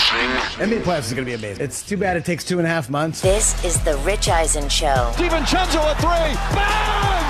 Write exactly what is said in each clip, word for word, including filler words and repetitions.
N B A playoffs is going to be amazing. It's too bad it takes two and a half months. This is the Rich Eisen Show. DiVincenzo a three. Bang!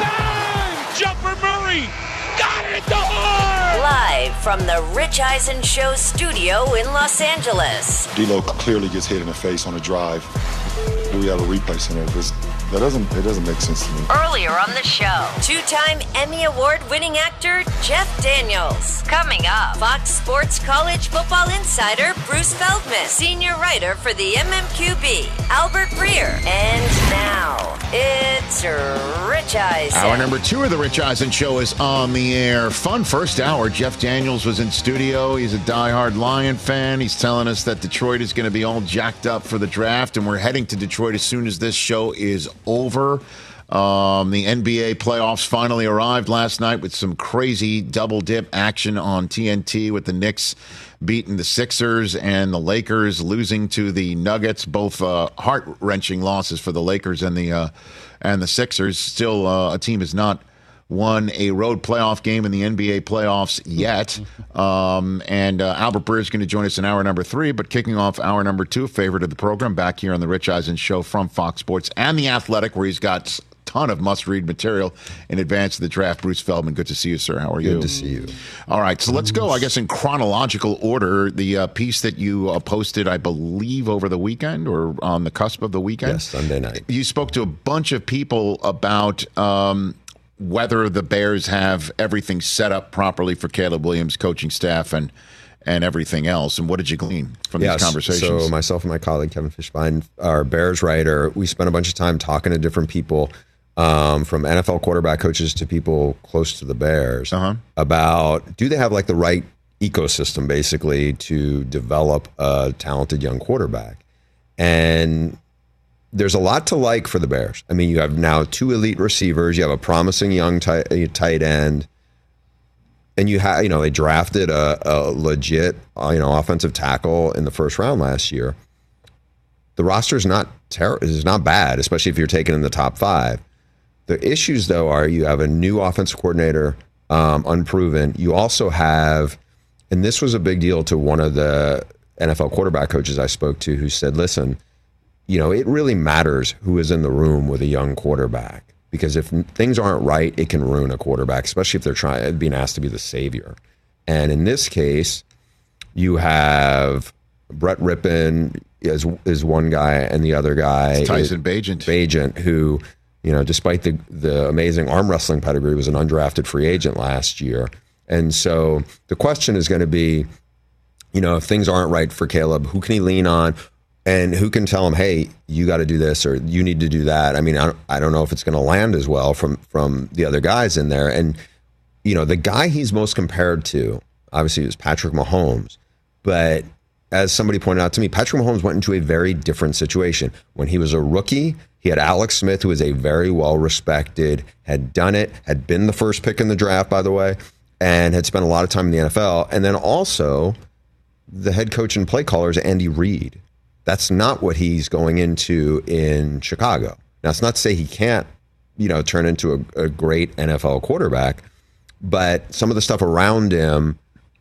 Bang! Jumper Murray. Got it at the horn! Live from the Rich Eisen Show studio in Los Angeles. D'Lo clearly gets hit in the face on a drive. Do we have a replay center? This, that doesn't, it doesn't make sense to me. Earlier on the show, two-time Emmy Award-winning actor Jeff Daniels. Coming up, Fox Sports college football insider Bruce Feldman, senior writer for the M M Q B, Albert Breer. And now, it's Rich Eisen. Hour number two of the Rich Eisen Show is on the air. Fun first hour. Jeff Daniels was in studio. He's a diehard Lion fan. He's telling us that Detroit is going to be all jacked up for the draft, and we're heading to Detroit as soon as this show is over. Um, the N B A playoffs finally arrived last night with some crazy double dip action on T N T, with the Knicks beating the Sixers and the Lakers losing to the Nuggets. Both uh, heart-wrenching losses for the Lakers and the uh, and the Sixers. Still, uh, a team has not won a road playoff game in the N B A playoffs yet. Um, and uh, Albert Breer is going to join us in hour number three, but kicking off hour number two, favorite of the program, back here on the Rich Eisen Show from Fox Sports and The Athletic, where he's got a ton of must-read material in advance of the draft. Bruce Feldman, good to see you, sir. How are you? Good to see you. All right, so let's go, I guess, in chronological order. The uh, piece that you uh, posted, I believe, over the weekend or on the cusp of the weekend. Yes, Sunday night. You spoke to a bunch of people about um, whether the Bears have everything set up properly for Caleb Williams' coaching staff and and everything else. And what did you glean from yes, these conversations? So myself and my colleague, Kevin Fishbein, our Bears writer, we spent a bunch of time talking to different people, um, from N F L quarterback coaches to people close to the Bears, uh-huh. about do they have like the right ecosystem basically to develop a talented young quarterback. And there's a lot to like for the Bears. I mean, you have now two elite receivers. You have a promising young tight, tight end. And you have, you know, they drafted a, a legit, uh, you know, offensive tackle in the first round last year. The roster is not ter- is not bad, especially if you're taken in the top five. The issues, though, are you have a new offensive coordinator, um, unproven. You also have, and this was a big deal to one of the N F L quarterback coaches I spoke to, who said, listen, you know, it really matters who is in the room with a young quarterback. Because if things aren't right, it can ruin a quarterback, especially if they're trying being asked to be the savior. And in this case, you have Brett Rippon is is one guy, and the other guy it's Tyson Bagent. Bagent, who, you know, despite the the amazing arm wrestling pedigree, was an undrafted free agent last year. And so the question is going to be, you know, if things aren't right for Caleb, who can he lean on? And who can tell him, hey, you got to do this or you need to do that? I mean, I don't, I don't know if it's going to land as well from from the other guys in there. And, you know, the guy he's most compared to, obviously, is Patrick Mahomes. But as somebody pointed out to me, Patrick Mahomes went into a very different situation. When he was a rookie, he had Alex Smith, who was a very well-respected, had done it, had been the first pick in the draft, by the way, and had spent a lot of time in the N F L. And then also the head coach and play caller is Andy Reid. That's not what he's going into in Chicago. Now, it's not to say he can't, you know, turn into a, a great N F L quarterback, but some of the stuff around him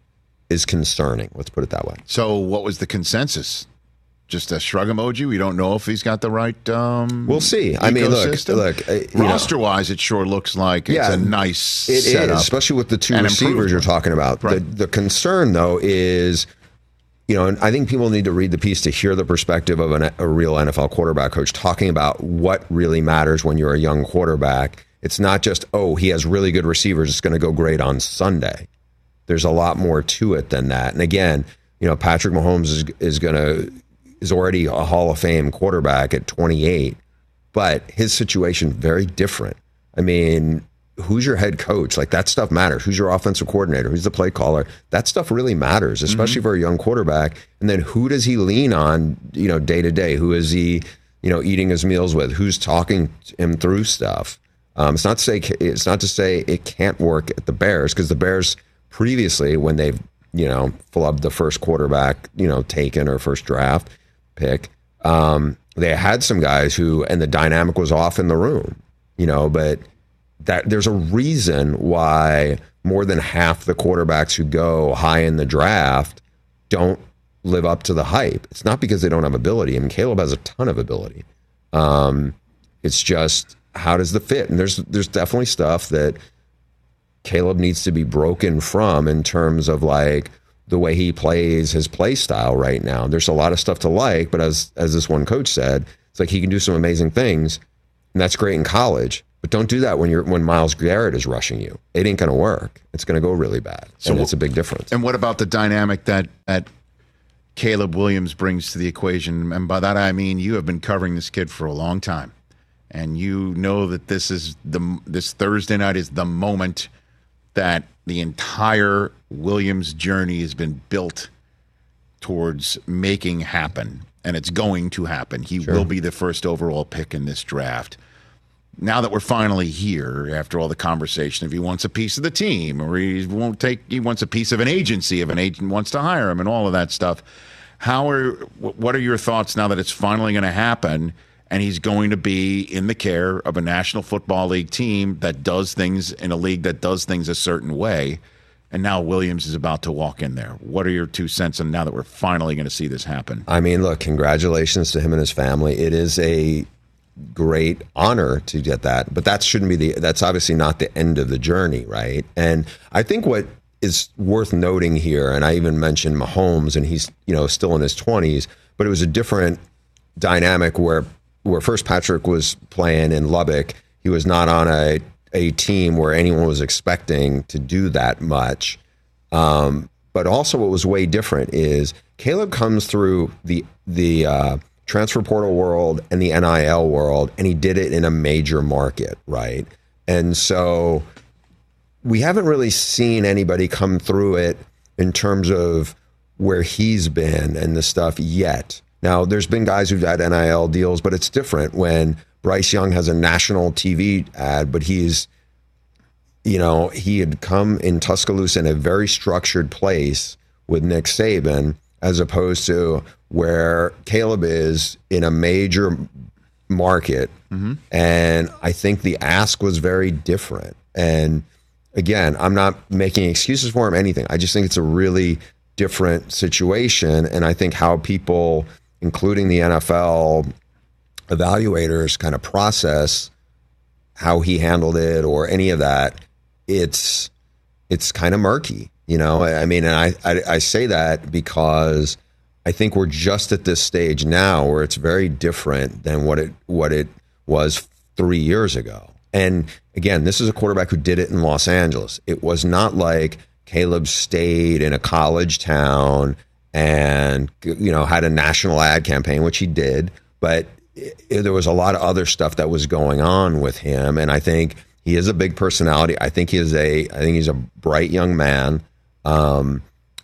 is concerning. Let's put it that way. So what was the consensus? Just a shrug emoji? We don't know if he's got the right um We'll see. I mean, look, look. Uh, roster-wise, it sure looks like it's yeah, a nice it setup. Is, especially with the two receivers you're talking about. Right. The, the concern, though, is... You know, and I think people need to read the piece to hear the perspective of an, a real N F L quarterback coach talking about what really matters when you're a young quarterback. It's not just, oh, he has really good receivers, it's going to go great on Sunday. There's a lot more to it than that. And again, you know, Patrick Mahomes is is going to is already a Hall of Fame quarterback at twenty-eight, but his situation very different. I mean, who's your head coach? Like, that stuff matters. Who's your offensive coordinator? Who's the play caller? That stuff really matters, especially mm-hmm. for a young quarterback. And then who does he lean on, you know, day to day? Who is he, you know, eating his meals with? Who's talking him through stuff? Um, it's not to say it's not to say it can't work at the Bears, because the Bears previously, when they've, you know, flubbed the first quarterback, you know, taken or first draft pick, um, they had some guys who, and the dynamic was off in the room, you know, but that there's a reason why more than half the quarterbacks who go high in the draft don't live up to the hype. It's not because they don't have ability. I mean, Caleb has a ton of ability. Um, it's just, how does the fit? And there's there's definitely stuff that Caleb needs to be broken from in terms of like the way he plays, his play style right now. There's a lot of stuff to like, but as as this one coach said, it's like he can do some amazing things, and that's great in college. But don't do that when you're when Myles Garrett is rushing you. It ain't going to work. It's going to go really bad, so and it's a big difference. And what about the dynamic that that Caleb Williams brings to the equation? And by that I mean you have been covering this kid for a long time, and you know that this is the this Thursday night is the moment that the entire Williams journey has been built towards making happen, and it's going to happen. He sure. will be the first overall pick in this draft. Now that we're finally here, after all the conversation, if he wants a piece of the team, or he won't take, he wants a piece of an agency, if an agent wants to hire him, and all of that stuff. How are, what are your thoughts now that it's finally going to happen, and he's going to be in the care of a National Football League team that does things in a league that does things a certain way, and now Williams is about to walk in there? What are your two cents on now that we're finally going to see this happen? I mean, look, congratulations to him and his family. It is a great honor to get that, but that shouldn't be the, that's obviously not the end of the journey, right? And I think what is worth noting here, and I even mentioned Mahomes, and he's, you know, still in his twenties, but it was a different dynamic where, where first Patrick was playing in Lubbock. He was not on a, a team where anyone was expecting to do that much. Um, but also what was way different is Caleb comes through the, the, uh, transfer portal world and the N I L world, and he did it in a major market, right? And so we haven't really seen anybody come through it in terms of where he's been and the stuff yet. Now, there's been guys who've had N I L deals, but it's different when Bryce Young has a national T V ad, but he's, you know, he had come in Tuscaloosa in a very structured place with Nick Saban, as opposed to where Caleb is in a major market. Mm-hmm. And I think the ask was very different. And again, I'm not making excuses for him, anything. I just think it's a really different situation. And I think how people, including the N F L evaluators, kind of process how he handled it or any of that, it's it's kind of murky. You know, I mean, and I, I I say that because I think we're just at this stage now where it's very different than what it what it was three years ago. And again, this is a quarterback who did it in Los Angeles. It was not like Caleb stayed in a college town and, you know, had a national ad campaign, which he did. But it, there was a lot of other stuff that was going on with him. And I think he is a big personality. I think he is a I think he's a bright young man. Um,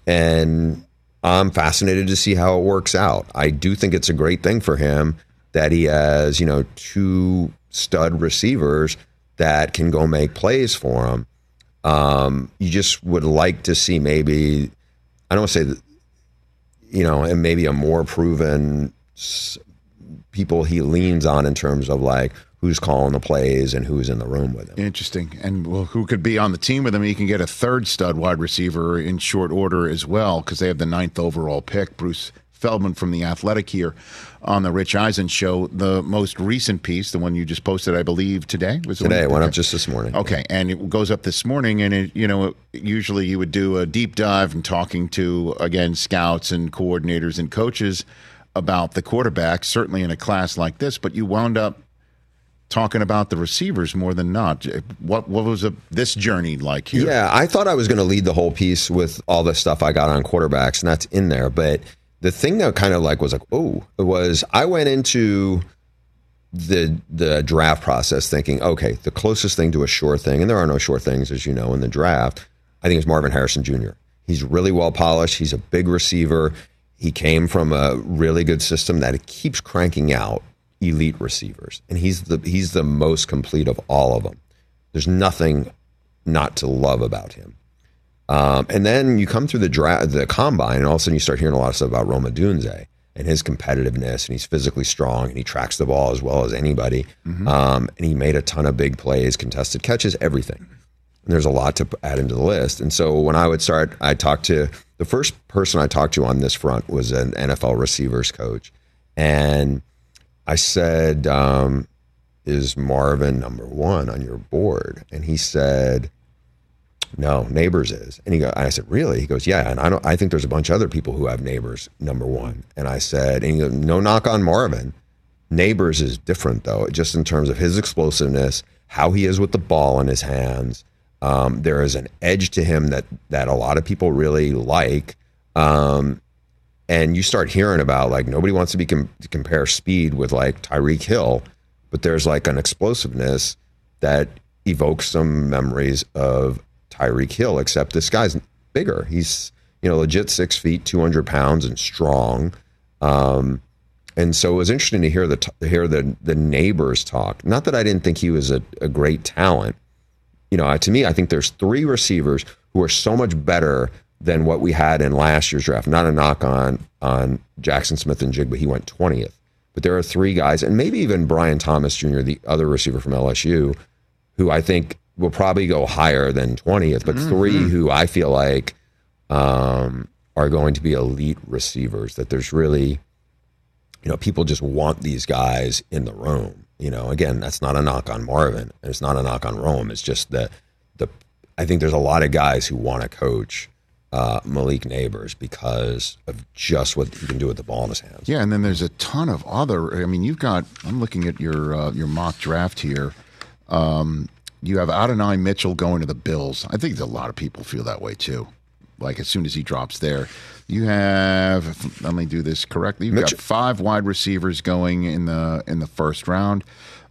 and I'm fascinated to see how it works out. I do think it's a great thing for him that he has, you know, two stud receivers that can go make plays for him. Um, you just would like to see maybe, I don't want to say that, you know, and maybe a more proven people he leans on in terms of like who's calling the plays and who's in the room with him. Interesting. And well, who could be on the team with him? He can get a third stud wide receiver in short order as well, because they have the ninth overall pick. Bruce Feldman from The Athletic here on the Rich Eisen show. The most recent piece, the one you just posted, I believe, today? Was Today. It went okay. up just this morning. Okay. And it goes up this morning, and it, you know, usually you would do a deep dive and talking to, again, scouts and coordinators and coaches about the quarterback, certainly in a class like this, but you wound up talking about the receivers more than not. What what was a, this journey like here? Yeah, I thought I was going to lead the whole piece with all the stuff I got on quarterbacks, and that's in there. But the thing that kind of like was like, oh, it was I went into the the draft process thinking, okay, the closest thing to a sure thing, and there are no sure things, as you know, in the draft, I think it's Marvin Harrison Junior He's really well polished. He's a big receiver. He came from a really good system that it keeps cranking out elite receivers, and he's the he's the most complete of all of them. There's nothing not to love about him. Um, and then you come through the draft, the combine, and all of a sudden you start hearing a lot of stuff about Rome Odunze and his competitiveness, and he's physically strong, and he tracks the ball as well as anybody. Mm-hmm. Um, and he made a ton of big plays, contested catches, everything. And there's a lot to add into the list. And so when I would start, I talked to the first person I talked to on this front was an N F L receivers coach. And I said, um, is Marvin number one on your board? And he said, no, Neighbors is. And he go, and I said, really? He goes, yeah. And I don't, I think there's a bunch of other people who have Neighbors number one. And I said, and he goes, no knock on Marvin. Neighbors is different though, just in terms of his explosiveness, how he is with the ball in his hands. Um, there is an edge to him that that a lot of people really like. Um, and you start hearing about, like, nobody wants to be com- to compare speed with like Tyreek Hill, but there's like an explosiveness that evokes some memories of Tyreek Hill, except this guy's bigger. He's, you know, legit six feet, two hundred pounds and strong. Um, and so it was interesting to hear the, to hear the, the Neighbors talk. Not that I didn't think he was a, a great talent. You know, to me, I think there's three receivers who are so much better than what we had in last year's draft. Not a knock on, on Jackson Smith-Njigba, he went twentieth. But there are three guys, and maybe even Brian Thomas Junior, the other receiver from L S U, who I think will probably go higher than twentieth, but mm-hmm. three who I feel like um, are going to be elite receivers, that there's really, you know, people just want these guys in the room. You know, again, that's not a knock on Marvin, and it's not a knock on Rome. It's just that the I think there's a lot of guys who want to coach uh, Malik Neighbors because of just what he can do with the ball in his hands. Yeah, and then there's a ton of other. I mean, you've got. I'm looking at your uh, your mock draft here. Um, you have Adonai Mitchell going to the Bills. I think a lot of people feel that way too. Like as soon as he drops there, you have. Let me do this correctly. You've Mitchell. got five wide receivers going in the in the first round,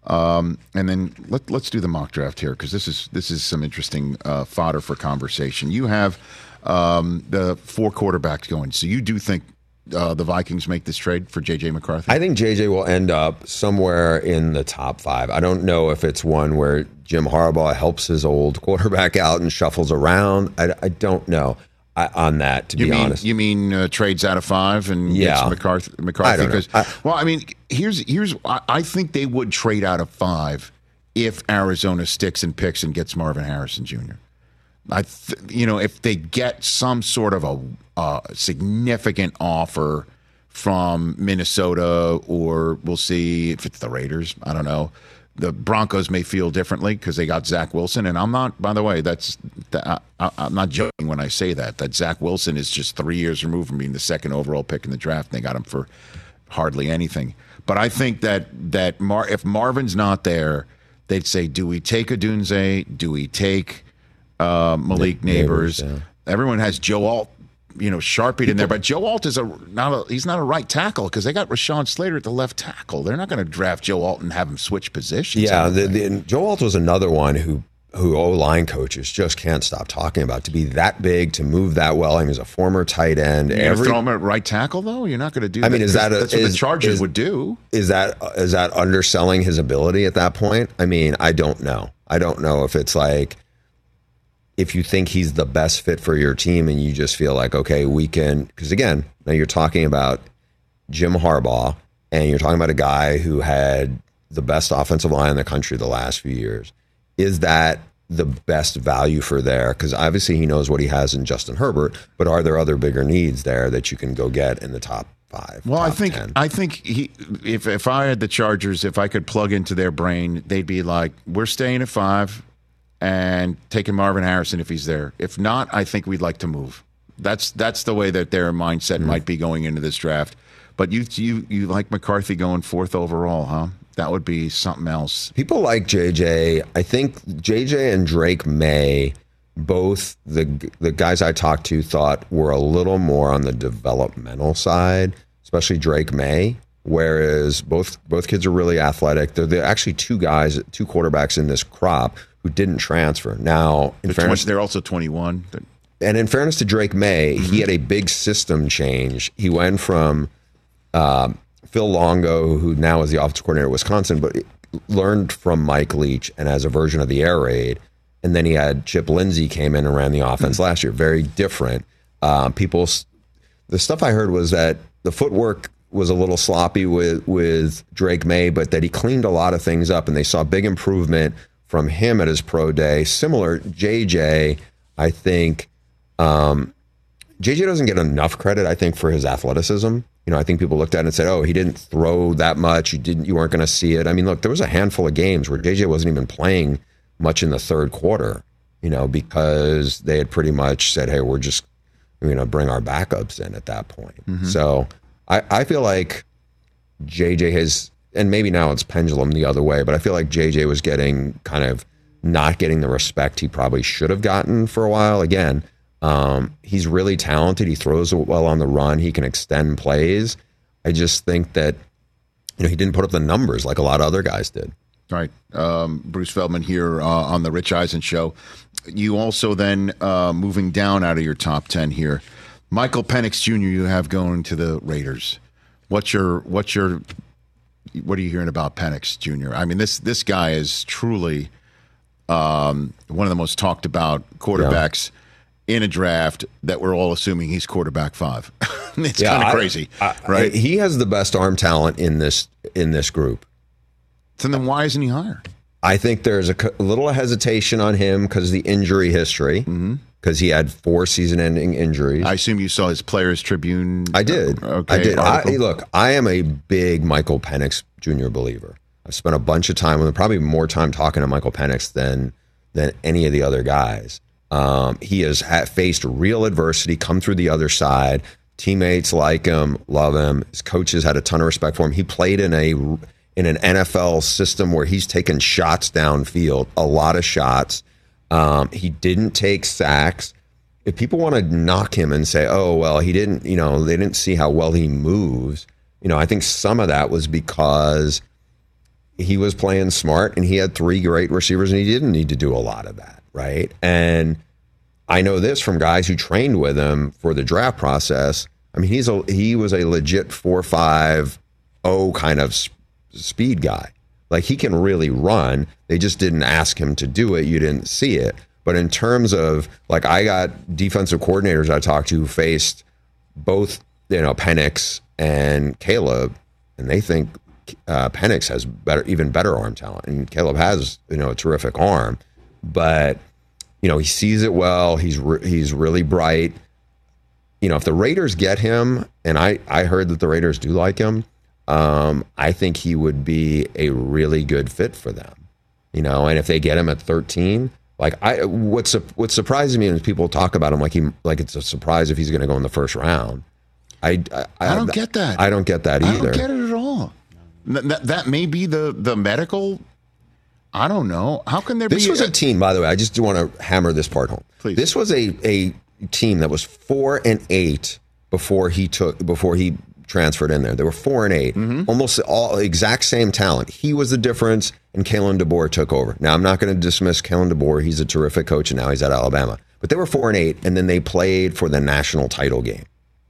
um, and then let, let's do the mock draft here because this is this is some interesting uh, fodder for conversation. You have um, the four quarterbacks going. So you do think uh, the Vikings make this trade for J J McCarthy? I think J J will end up somewhere in the top five. I don't know if it's one where Jim Harbaugh helps his old quarterback out and shuffles around. I, I don't know. I, on that, to you be mean, honest. You mean uh, trades out of five and yeah. gets McCarthy? McCarthy I don't know. because, I, well, I mean, here's here's I, I think they would trade out of five if Arizona sticks and picks and gets Marvin Harrison Junior I, th- you know, if they get some sort of a uh, significant offer from Minnesota, or we'll see if it's the Raiders. I don't know. The Broncos may feel differently because they got Zach Wilson, and I'm not. By the way, that's I, I'm not joking when I say that. That Zach Wilson is just three years removed from being the second overall pick in the draft, and they got him for hardly anything. But I think that that Mar- if Marvin's not there, they'd say, do we take Odunze? Do we take uh, Malik Neighbors? Neighbors yeah. Everyone has Joe Alt, you know, sharpied in there, but Joe Alt is a not a he's not a right tackle because they got Rashawn Slater at the left tackle. They're not going to draft Joe Alt and have him switch positions. Yeah, the, the, Joe Alt was another one who who O-line coaches just can't stop talking about. To be that big, to move that well. I mean, he's a former tight end. You're Every, throw him at right tackle though. You're not going to do. I that. mean, is that a, that's what is, the Chargers is, would do? Is that is that underselling his ability at that point? I mean, I don't know. I don't know if it's like. If you think he's the best fit for your team and you just feel like, okay, we can, because again, now you're talking about Jim Harbaugh and you're talking about a guy who had the best offensive line in the country the last few years. Is that the best value for there? Because obviously he knows what he has in Justin Herbert, but are there other bigger needs there that you can go get in the top five? Well, top I think ten? I think he, if if I had the Chargers, if I could plug into their brain, they'd be like, we're staying at five. And taking Marvin Harrison if he's there. If not, I think we'd like to move. That's that's the way that their mindset mm-hmm. might be going into this draft. But you you you like McCarthy going fourth overall, huh? That would be something else. People like J J. I think J J and Drake May, both the the guys I talked to thought were a little more on the developmental side, especially Drake May. Whereas both both kids are really athletic. They're, they're actually two guys, two quarterbacks in this crop who didn't transfer. Now, in they're, fairness, twenty, they're also twenty-one. And in fairness to Drake May, mm-hmm. he had a big system change. He went from uh, Phil Longo, who now is the offensive coordinator at Wisconsin, but learned from Mike Leach and as a version of the air raid. And then he had Chip Lindsey came in and ran the offense mm-hmm. last year. Very different. Uh, people, the stuff I heard was that the footwork was a little sloppy with, with Drake May, but that he cleaned a lot of things up and they saw big improvement from him at his pro day. Similar, J J, I think, um, J J doesn't get enough credit, I think, for his athleticism. You know, I think people looked at it and said, oh, he didn't throw that much. You didn't, you weren't going to see it. I mean, look, there was a handful of games where J J wasn't even playing much in the third quarter, you know, because they had pretty much said, hey, we're just going to bring our backups in at that point. Mm-hmm. So I, I feel like J J has, and maybe now it's pendulum the other way, but I feel like J J was getting kind of not getting the respect he probably should have gotten for a while. Again, um, he's really talented. He throws well on the run. He can extend plays. I just think that, you know, he didn't put up the numbers like a lot of other guys did. All right. Um, Bruce Feldman here uh, on the Rich Eisen Show. You also then, uh, moving down out of your top ten here, Michael Penix Junior you have going to the Raiders. What's your, what's your, what are you hearing about Penix Junior? I mean, this, this guy is truly um, one of the most talked about quarterbacks yeah. in a draft that we're all assuming he's quarterback five. It's yeah, kind of crazy, I, right? I, he has the best arm talent in this, in this group. So then why isn't he higher? I think there's a, a little hesitation on him because of the injury history, because mm-hmm. he had four season-ending injuries. I assume you saw his Players Tribune. I did. Okay, I did. I, look, I am a big Michael Penix Junior believer. I've spent a bunch of time with him, probably more time talking to Michael Penix than than any of the other guys. Um, he has had, faced real adversity, come through the other side. Teammates like him, love him. His coaches had a ton of respect for him. He played in a in an N F L system where he's taken shots downfield, a lot of shots. Um, he didn't take sacks. If people want to knock him and say, oh, well, he didn't, you know, they didn't see how well he moves, you know, I think some of that was because he was playing smart and he had three great receivers and he didn't need to do a lot of that, right? And I know this from guys who trained with him for the draft process. I mean, he's a he was a legit four five oh kind of speed guy. Like, he can really run. They just didn't ask him to do it. You didn't see it. But in terms of, like, I got defensive coordinators I talked to who faced both, you know, Penix and Caleb, and they think uh, Penix has better, even better arm talent, and Caleb has, you know, a terrific arm. But you know, he sees it well. He's re- he's really bright. You know, if the Raiders get him, and I, I heard that the Raiders do like him, um, I think he would be a really good fit for them. You know, and if they get him at thirteen, like I, what's what surprises me is people talk about him like he like it's a surprise if he's going to go in the first round. I I, I don't get that. I don't get that either. I don't get it at all. That that may be the the medical. I don't know. How can there this be? This was a, a team, by the way. I just want to hammer this part home. Please. This was a, a team that was four and eight before he took before he transferred in there. They were four and eight, mm-hmm. almost all exact same talent. He was the difference, and Kalen DeBoer took over. Now, I'm not going to dismiss Kalen DeBoer. He's a terrific coach, and now he's at Alabama. But they were four and eight, and then they played for the national title game.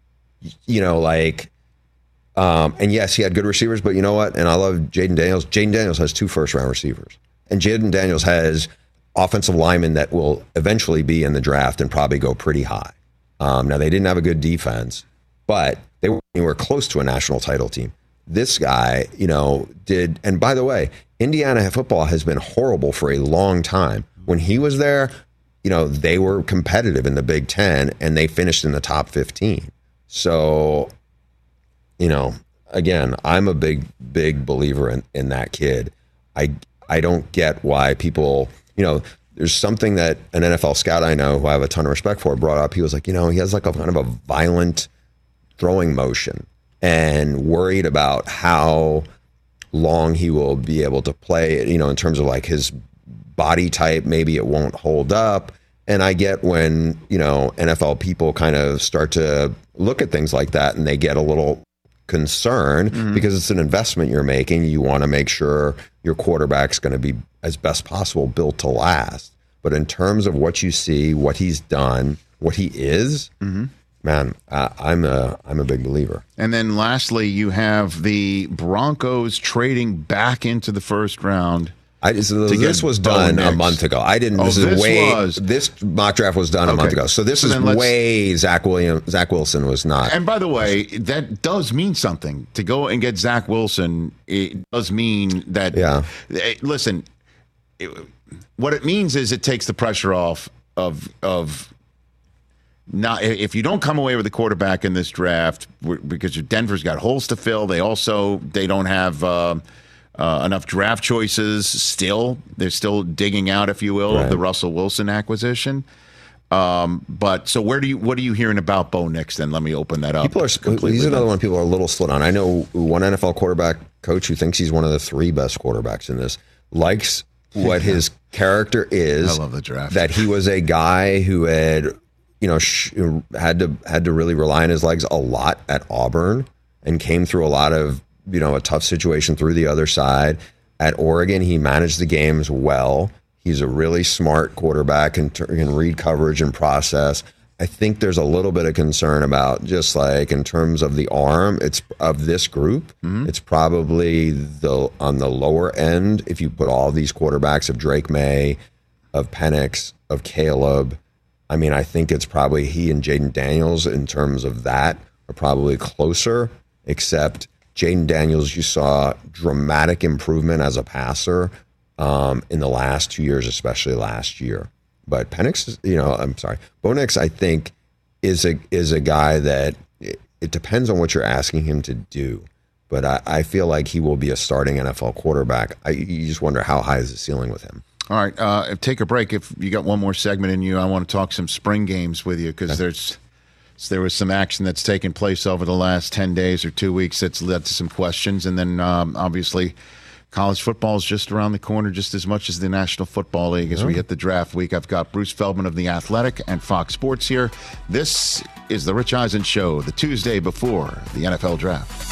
You know, like. Um, and yes, he had good receivers, but you know what? And I love Jaden Daniels. Jaden Daniels has two first-round receivers. And Jaden Daniels has offensive linemen that will eventually be in the draft and probably go pretty high. Um, now, they didn't have a good defense, but they were anywhere close to a national title team. This guy, you know, did. And by the way, Indiana football has been horrible for a long time. When he was there, you know, they were competitive in the Big Ten, and they finished in the top fifteen. So, you know, again, I'm a big, big believer in, in that kid. I I don't get why people, you know, there's something that an N F L scout I know who I have a ton of respect for brought up. He was like, you know, he has like a kind of a violent throwing motion and worried about how long he will be able to play, you know, in terms of like his body type, maybe it won't hold up. And I get when, you know, N F L people kind of start to look at things like that and they get a little concerned mm-hmm. because it's an investment you're making. You want to make sure your quarterback's going to be as best possible built to last. But in terms of what you see, what he's done, what he is, mm-hmm. man, I, I'm a I'm a big believer. And then lastly, you have the Broncos trading back into the first round. I just, this was done a month ago. I didn't. Oh, this is this way. Was. This mock draft was done a okay. month ago. So this so is way Zach William. Zach Wilson was not. And by the way, that does mean something to go and get Zach Wilson. It does mean that. Yeah. Listen, it, what it means is it takes the pressure off of of not if you don't come away with a quarterback in this draft, because Denver's got holes to fill. They also they don't have uh, uh, enough draft choices. Still, they're still digging out, if you will, right. of the Russell Wilson acquisition. Um, but so where do you what are you hearing about Bo Nix? Then let me open that up. People are he's another one. People are a little split on. I know one N F L quarterback coach who thinks he's one of the three best quarterbacks in this. Likes what his character is. I love the draft. That he was a guy who had, you know, sh- had to had to really rely on his legs a lot at Auburn and came through a lot of, you know, a tough situation through the other side. At Oregon, he managed the games well. He's a really smart quarterback and can read coverage and process. I think there's a little bit of concern about just like in terms of the arm, it's of this group, mm-hmm. it's probably the on the lower end if you put all these quarterbacks of Drake May, of Penix, of Caleb. I mean, I think it's probably he and Jaden Daniels in terms of that are probably closer, except Jaden Daniels, you saw dramatic improvement as a passer um, in the last two years, especially last year. But Penix, you know, I'm sorry, Bo Nix, I think, is a is a guy that it, it depends on what you're asking him to do. But I, I feel like he will be a starting N F L quarterback. I, you just wonder how high is the ceiling with him. All right, uh, take a break. If you got one more segment in you, I want to talk some spring games with you because okay. there's there was some action that's taken place over the last ten days or two weeks that's led to some questions. And then um, obviously college football is just around the corner just as much as the National Football League as yeah. we hit the draft week. I've got Bruce Feldman of The Athletic and Fox Sports here. This is the Rich Eisen Show, the Tuesday before the N F L Draft.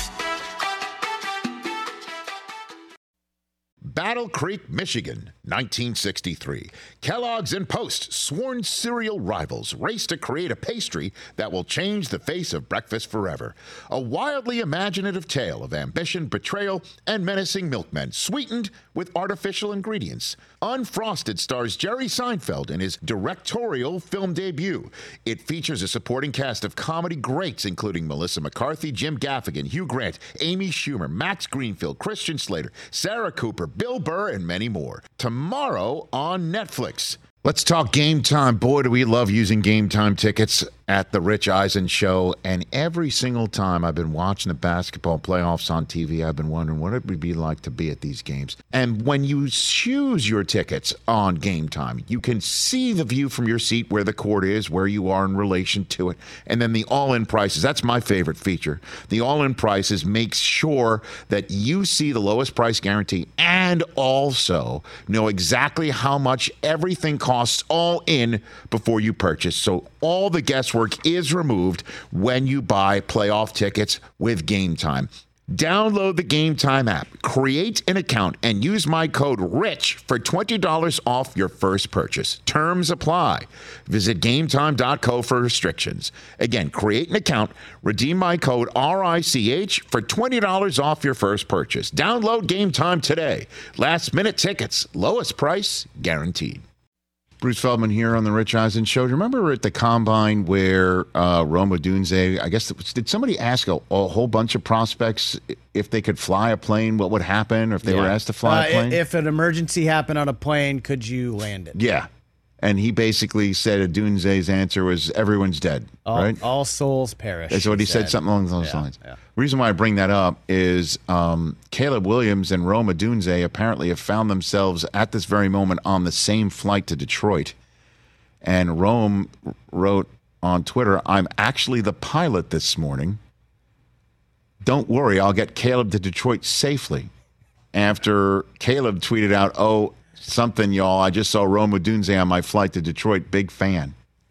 Battle Creek, Michigan, nineteen sixty-three. Kellogg's and Post, sworn cereal rivals, race to create a pastry that will change the face of breakfast forever. A wildly imaginative tale of ambition, betrayal, and menacing milkmen, sweetened with artificial ingredients. Unfrosted stars Jerry Seinfeld in his directorial film debut. It features a supporting cast of comedy greats, including Melissa McCarthy, Jim Gaffigan, Hugh Grant, Amy Schumer, Max Greenfield, Christian Slater, Sarah Cooper, Bill Burr, and many more. Tomorrow on Netflix. Let's talk Game Time. Boy, do we love using Game Time tickets at the Rich Eisen Show. And every single time I've been watching the basketball playoffs on T V, I've been wondering what it would be like to be at these games. And when you choose your tickets on Game Time, you can see the view from your seat where the court is, where you are in relation to it. And then the all-in prices. That's my favorite feature. The all-in prices makes sure that you see the lowest price guarantee and also know exactly how much everything costs all in before you purchase. So all the guesswork is removed when you buy playoff tickets with Game Time. Download the Game Time app, create an account, and use my code RICH for twenty dollars off your first purchase. Terms apply. Visit game time dot co for restrictions. Again, create an account, redeem my code R I C H for twenty dollars off your first purchase. Download Game Time today. Last minute tickets, lowest price guaranteed. Bruce Feldman here on the Rich Eisen Show. Do you remember at the Combine where uh, Rome Odunze, I guess, did somebody ask a, a whole bunch of prospects if they could fly a plane, what would happen, or if they yeah. were asked to fly uh, a plane? If an emergency happened on a plane, could you land it? Yeah. And he basically said Odunze's answer was everyone's dead, all, right? All souls perish. That's what he said, said something along those yeah, lines. Yeah. The reason why I bring that up is um, Caleb Williams and Rome Odunze apparently have found themselves at this very moment on the same flight to Detroit. And Rome wrote on Twitter, I'm actually the pilot this morning. Don't worry, I'll get Caleb to Detroit safely. After Caleb tweeted out, oh, something, y'all, I just saw Rome Odunze on my flight to Detroit. Big fan.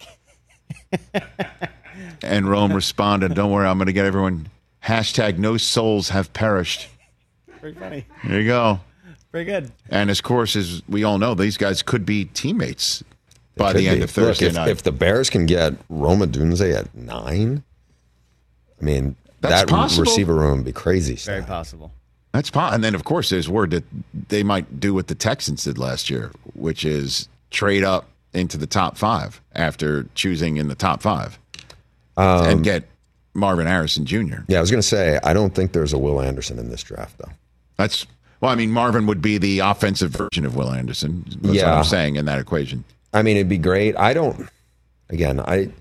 And Rome responded, don't worry, I'm going to get everyone. Hashtag no souls have perished. Pretty funny. There you go. Pretty good. And, of course, as we all know, these guys could be teammates by the end be. of Thursday Look, if, night. If the Bears can get Rome Odunze at nine, I mean, That's that possible. receiver room would be crazy. Very stuff. possible. That's po- And then, of course, there's word that they might do what the Texans did last year, which is trade up into the top five after choosing in the top five um, and get Marvin Harrison Junior Yeah, I was going to say, I don't think there's a Will Anderson in this draft, though. That's well, I mean, Marvin would be the offensive version of Will Anderson. That's yeah. what I'm saying in that equation. I mean, it'd be great. I don't, again, I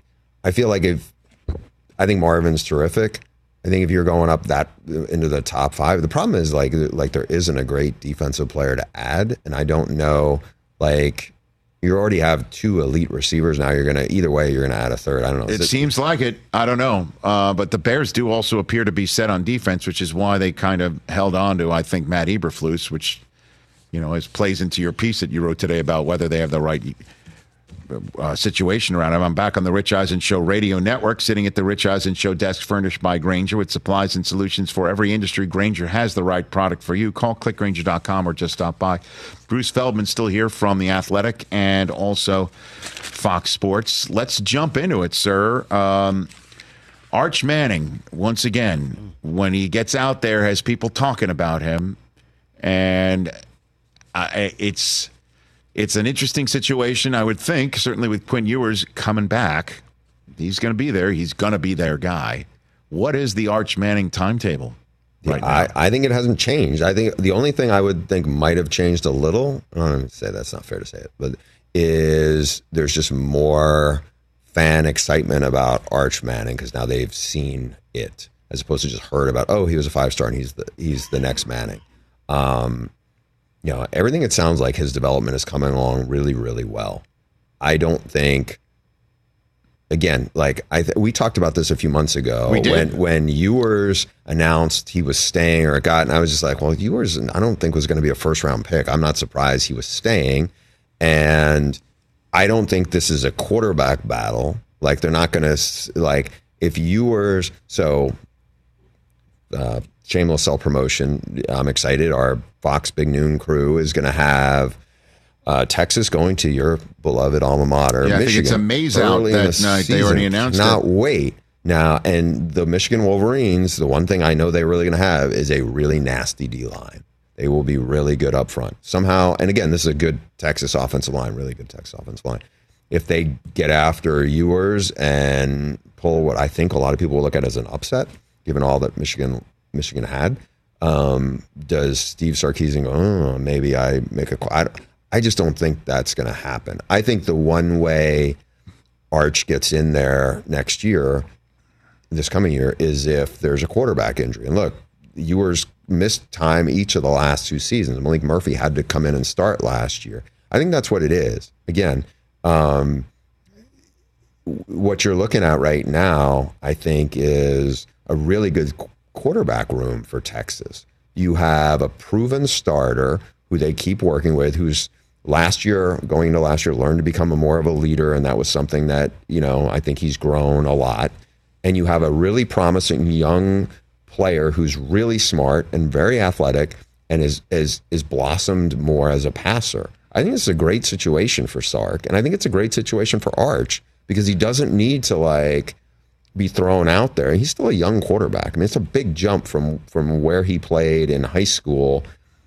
I feel like if I think Marvin's terrific. I think if you're going up that into the top five, the problem is like like there isn't a great defensive player to add, and I don't know. Like you already have two elite receivers now. You're gonna either way. You're gonna add a third. I don't know. It, it seems like it. I don't know. Uh, but the Bears do also appear to be set on defense, which is why they kind of held on to I think Matt Eberflus, which you know is plays into your piece that you wrote today about whether they have the right. Uh, situation around him. I'm back on the Rich Eisen Show radio network, sitting at the Rich Eisen Show desk furnished by Grainger with supplies and solutions for every industry. Grainger has the right product for you. Call click grainger dot com or just stop by. Bruce Feldman still here from The Athletic and also Fox Sports. Let's jump into it, sir. Um, Arch Manning, once again, when he gets out there, has people talking about him, and I, it's It's an interesting situation, I would think, certainly with Quinn Ewers coming back. He's going to be there. He's going to be their guy. What is the Arch Manning timetable right now? I, I think it hasn't changed. I think the only thing I would think might have changed a little, I don't even say that's not fair to say it, but is there's just more fan excitement about Arch Manning because now they've seen it as opposed to just heard about, oh, he was a five-star and he's the, he's the next Manning. Um You know, everything it sounds like his development is coming along really, really well. I don't think, again, like I th- we talked about this a few months ago we did. when when Ewers announced he was staying or got, and I was just like, well, Ewers, I don't think was going to be a first round pick. I'm not surprised he was staying, and I don't think this is a quarterback battle. Like they're not going to like if Ewers. So, uh, shameless self-promotion. I'm excited. Our Fox Big Noon crew is going to have uh, Texas going to your beloved alma mater, yeah, Michigan. I think it's amazing out that night. They already announced Not it. wait. Now, and the Michigan Wolverines, the one thing I know they're really going to have is a really nasty D-line. They will be really good up front. Somehow, and again, this is a good Texas offensive line, really good Texas offensive line. If they get after Ewers and pull what I think a lot of people will look at as an upset, given all that Michigan Michigan had. Um, does Steve Sarkisian go, oh, maybe I make a I, I just don't think that's going to happen. I think the one way Arch gets in there next year, this coming year, is if there's a quarterback injury. And look, Ewers missed time each of the last two seasons. Malik Murphy had to come in and start last year. I think that's what it is. Again, um, what you're looking at right now, I think, is a really good quarterback room for Texas. You have a proven starter who they keep working with, who's last year, going into last year, learned to become a more of a leader, and that was something that, you know, I think he's grown a lot. And you have a really promising young player who's really smart and very athletic and is is is blossomed more as a passer. I think it's a great situation for Sark, and I think it's a great situation for Arch because he doesn't need to like be thrown out there. He's still a young quarterback. I mean, it's a big jump from from where he played in high school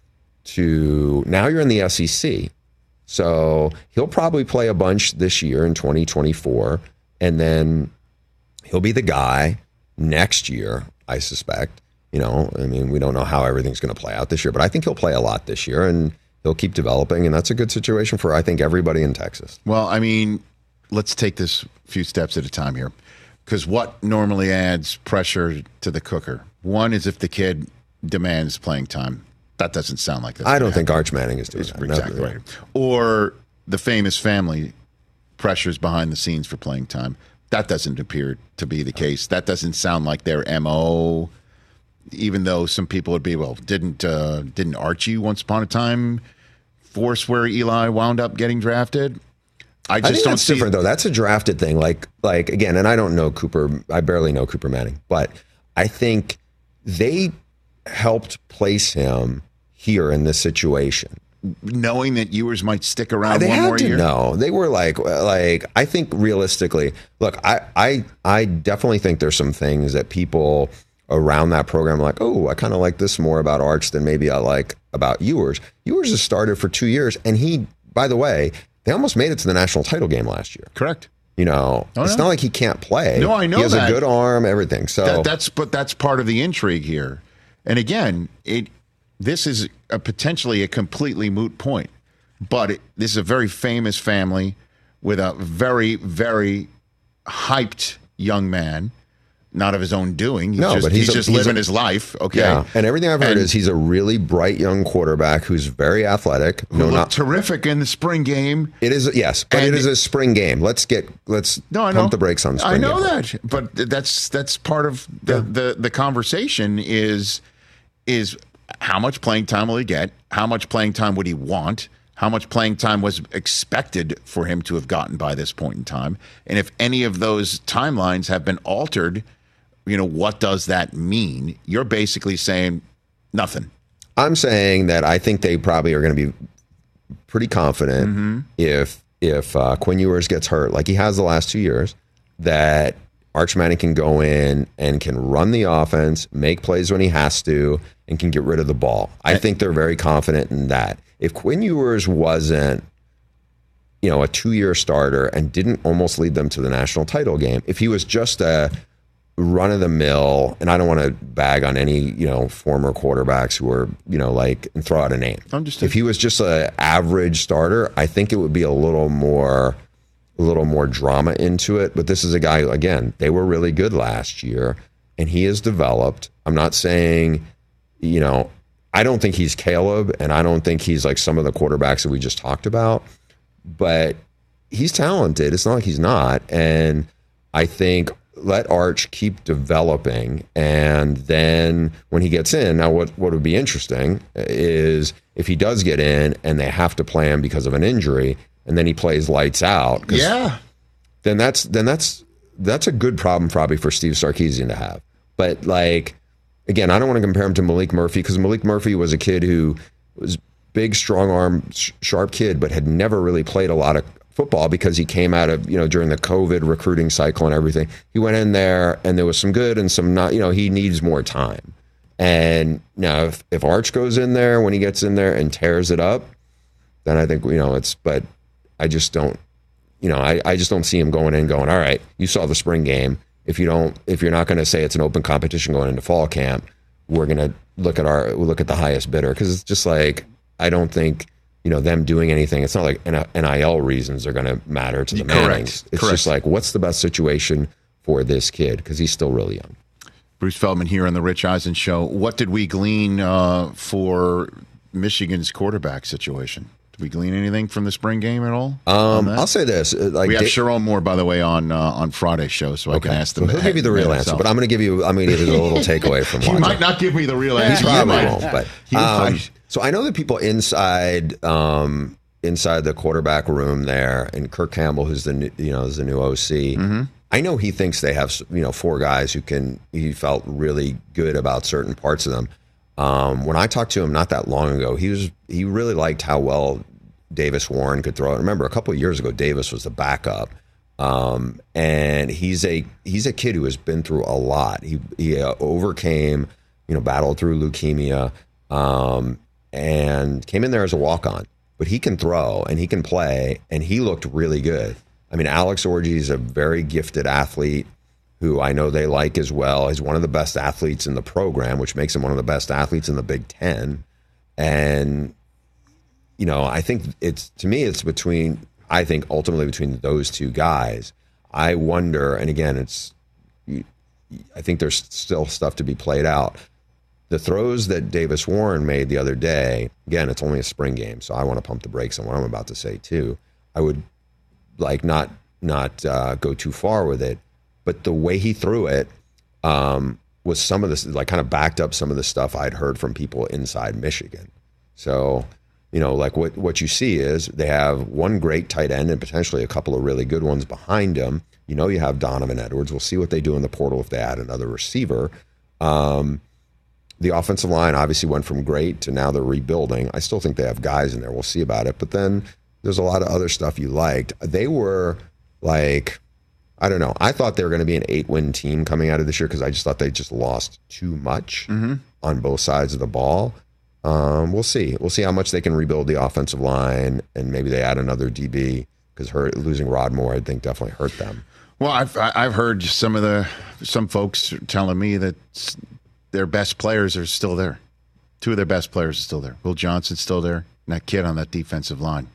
to now you're in the S E C. So he'll probably play a bunch this year in twenty twenty-four, and then he'll be the guy next year, I suspect. You know, I mean, we don't know how everything's going to play out this year, but I think he'll play a lot this year, and he'll keep developing, and that's a good situation for, I think, everybody in Texas. Well, I mean, let's take this a few steps at a time here. Because what normally adds pressure to the cooker? One is if the kid demands playing time. That doesn't sound like that. I don't think Arch Manning is doing it's that. Exactly no, right. Or the famous family pressures behind the scenes for playing time. That doesn't appear to be the case. That doesn't sound like their M O. Even though some people would be, well, didn't uh, didn't Archie once upon a time force where Eli wound up getting drafted? I just I think don't that's see different though. That's a drafted thing. Like, like again, and I don't know Cooper. I barely know Cooper Manning, but I think they helped place him here in this situation, knowing that Ewers might stick around they one had more to year. know. They were like, like I think realistically, look, I, I, I definitely think there's some things that people around that program are like, oh, I kind of like this more about Arch than maybe I like about Ewers. Ewers has started for two years, and he, by the way. They almost made it to the national title game last year. Correct. You know, oh, it's yeah. not like he can't play. No, I know he has that. a good arm, everything. So that, that's but that's part of the intrigue here. And again, it this is a potentially a completely moot point. But it, this is a very famous family with a very, very hyped young man. Not of his own doing. He's no, just, but he's, he's a, just he's living a, his life. Okay. Yeah. And everything I've heard and is he's a really bright young quarterback who's very athletic. Who no, looked not terrific in the spring game. It is, yes, but and it is a spring game. Let's get let's no, I know. pump the brakes on spring. I know game. that, but that's that's part of the, Yeah. the the conversation. Is is how much playing time will he get? How much playing time would he want? How much playing time was expected for him to have gotten by this point in time? And if any of those timelines have been altered, you know, what does that mean? You're basically saying nothing. I'm saying that I think they probably are going to be pretty confident Mm-hmm. if if uh, Quinn Ewers gets hurt, like he has the last two years, that Arch Manning can go in and can run the offense, make plays when he has to, and can get rid of the ball. I think they're very confident in that. If Quinn Ewers wasn't, you know, a two-year starter and didn't almost lead them to the national title game, if he was just a run-of-the-mill, and I don't want to bag on any, you know, former quarterbacks who are, you know, like, and throw out a name. Understood. If he was just an average starter, I think it would be a little more, a little more drama into it. But this is a guy, again, they were really good last year, and he has developed. I'm not saying, you know, I don't think he's Caleb, and I don't think he's like some of the quarterbacks that we just talked about, but he's talented. It's not like he's not. And I think let Arch keep developing, and then when he gets in, now what, what would be interesting is if he does get in and they have to play him because of an injury, and then he plays lights out. Yeah. Then that's then that's that's a good problem probably for Steve Sarkisian to have. But like, again, I don't want to compare him to Malik Murphy, because Malik Murphy was a kid who was big, strong arm, sh- sharp kid, but had never really played a lot of football because he came out of, you know, during the COVID recruiting cycle and everything. He went in there and there was some good and some not, you know, he needs more time. And now if, if Arch goes in there, when he gets in there and tears it up, then I think, you know, it's, but I just don't, you know, I, I just don't see him going in going, all right, you saw the spring game. If you don't, if you're not going to say it's an open competition going into fall camp, we're going to look at our, we'll look at the highest bidder. Cause it's just like, I don't think, you know, them doing anything. It's not like N I L reasons are going to matter to the Correct. Mannings. It's Correct. just like, what's the best situation for this kid? Because he's still really young. Bruce Feldman here on the Rich Eisen Show. What did we glean uh, for Michigan's quarterback situation? Did we glean anything from the spring game at all? Um, I'll say this: uh, like we have Da- Sharon Moore, by the way, on uh, on Friday's show, so I can ask them. Well, he'll give you the real answer, but I'm going to give you. I'm going to give you a little takeaway from. He watching. might not give me the real He answer. probably might. won't. But He um, might. so I know that people inside um, inside the quarterback room there, and Kirk Campbell, who's the new, you know is the new O C. Mm-hmm. I know he thinks they have you know four guys who can. He felt really good about certain parts of them. Um, when I talked to him not that long ago, he was he really liked how well Davis Warren could throw it. Remember, a couple of years ago, Davis was the backup, um, and he's a he's a kid who has been through a lot. He he uh, overcame, you know, battled through leukemia, um, and came in there as a walk on. But he can throw and he can play, and he looked really good. I mean, Alex Orji is a very gifted athlete who I know they like as well. He's one of the best athletes in the program, which makes him one of the best athletes in the Big Ten. And, you know, I think it's, to me, it's between, I think ultimately between those two guys. I wonder, and again, it's, I think there's still stuff to be played out. The throws that Davis Warren made the other day, again, it's only a spring game, so I want to pump the brakes on what I'm about to say too. I would like not not uh, go too far with it, but the way he threw it um, was some of this, like kind of backed up some of the stuff I'd heard from people inside Michigan. So, you know, like what, what you see is they have one great tight end and potentially a couple of really good ones behind him. You know, you have Donovan Edwards. We'll see what they do in the portal if they add another receiver. Um, the offensive line obviously went from great to now they're rebuilding. I still think they have guys in there. We'll see about it. But then there's a lot of other stuff you liked. They were like, I don't know. I thought they were going to be an eight-win team coming out of this year because I just thought they just lost too much mm-hmm. on both sides of the ball. Um, we'll see. We'll see how much they can rebuild the offensive line, and maybe they add another D B because losing Rod Moore, I think, definitely hurt them. Well, I've I've heard some of the some folks telling me that their best players are still there. Two of their best players are still there. Will Johnson's still there, and that kid on that defensive line.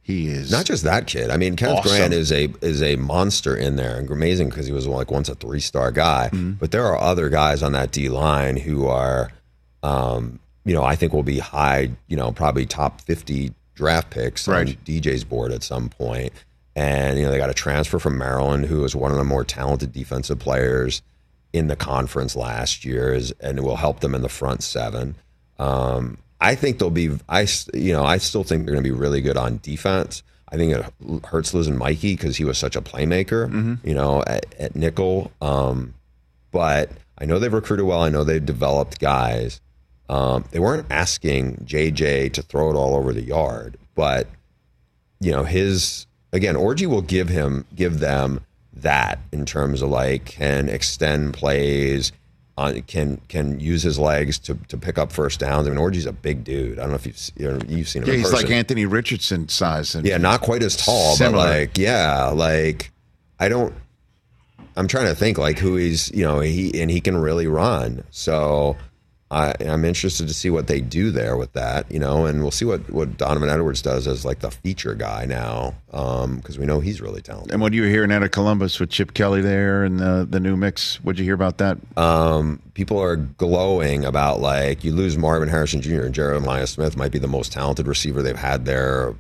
He is not just that kid. I mean, Kenneth awesome. Grant is a is a monster in there, and amazing because he was like once a three star guy. Mm-hmm. But there are other guys on that D line who are, um, you know, I think will be high, you know, probably top fifty draft picks right. on D J's board at some point. And you know, they got a transfer from Maryland who was one of the more talented defensive players in the conference last year, is, and it will help them in the front seven. Um, I think they'll be, I, you know, I still think they're going to be really good on defense. I think it hurts losing Mikey because he was such a playmaker, mm-hmm. you know, at, at nickel. Um, but I know they've recruited well. I know they've developed guys. Um, they weren't asking J J to throw it all over the yard, but you know, his, again, Orji will give him, give them that in terms of like can extend plays, on can can use his legs to to pick up first downs. I mean, Orji's a big dude. I don't know if you've you know, you've seen him. Yeah, in he's person. like Anthony Richardson size. And yeah, not quite as tall, similar. but like yeah, like I don't. I'm trying to think like who he's you know he and he can really run. So I, I'm interested to see what they do there with that, you know, and we'll see what, what Donovan Edwards does as like the feature guy now, because um, we know he's really talented. And what are you hearing out of Columbus with Chip Kelly there and the the new mix? What'd you hear about that? Um, people are glowing about like you lose Marvin Harrison Junior and Jeremiah Smith might be the most talented receiver they've had there